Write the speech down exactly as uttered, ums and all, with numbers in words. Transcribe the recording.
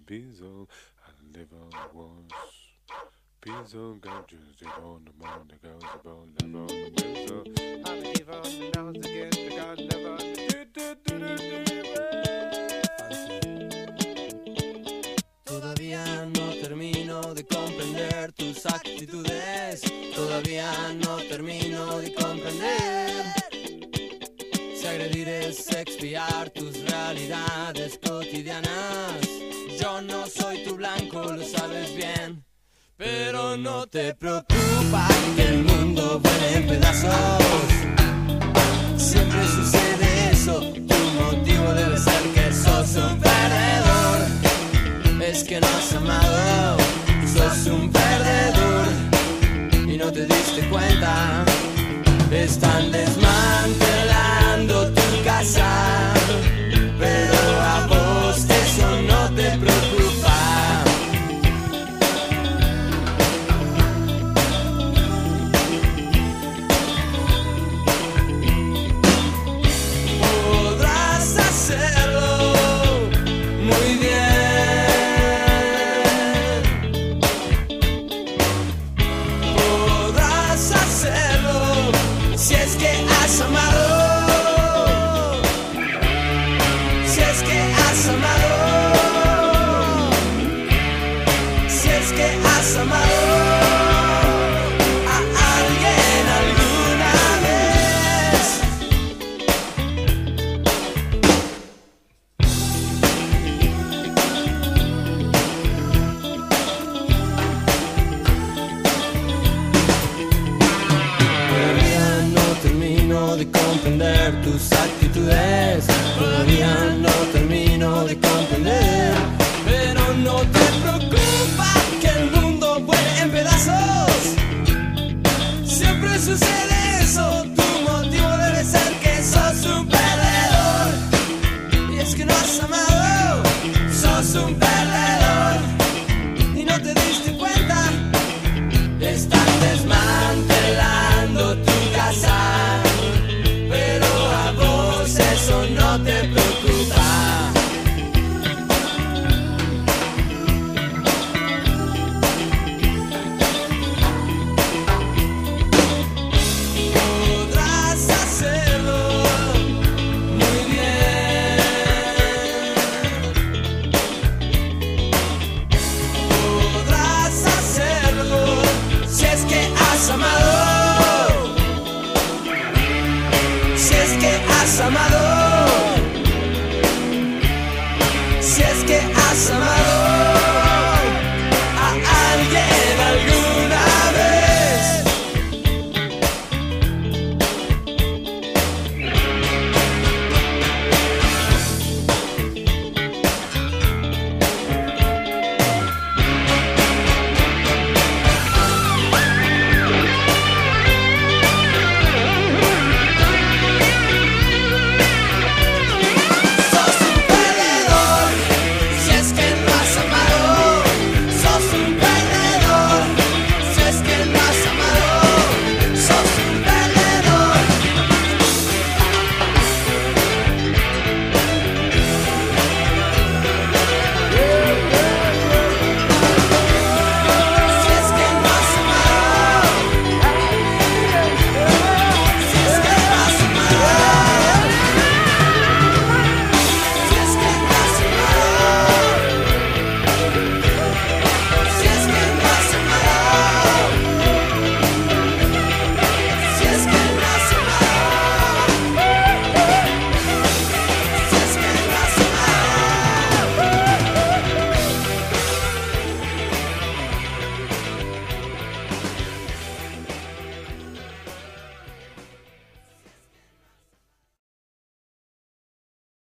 Bezo, I live on the walls. Bezo, got just live on the mound, the girls about live on the bezo. I live on the nose again, the god live on the do do do do Todavía no termino de comprender tus actitudes. Todavía no termino de comprender. Si agredir es expiar tus realidades cotidianas. Yo no soy tu blanco, lo sabes bien. Pero no te preocupa que el mundo vuele en pedazos. Siempre sucede eso. Tu motivo debe ser que sos un perdedor. Es que no has amado, sos un perdedor. Y no te diste cuenta. Están desmantelando tu casa, pero a vos eso no te preocupa. Podrás hacerlo muy bien. Podrás hacerlo si es que has amado. Si es que has amado. Si es que has amado a alguien alguna vez. Todavía no termino de comprender tus actitudes. Todavía no termino de comprender. Pero no te preocupa que el mundo vuele en pedazos. Siempre sucede eso. Tu motivo debe ser que sos un perdedor. Y es que no has amado, sos un perdedor. Y no te diste cuenta. Están desmantelando tu casa, pero a vos eso no te preocupa. Podrás hacerlo muy bien. Podrás hacerlo si es que has amado. Si es que has amado. Si es que has amado.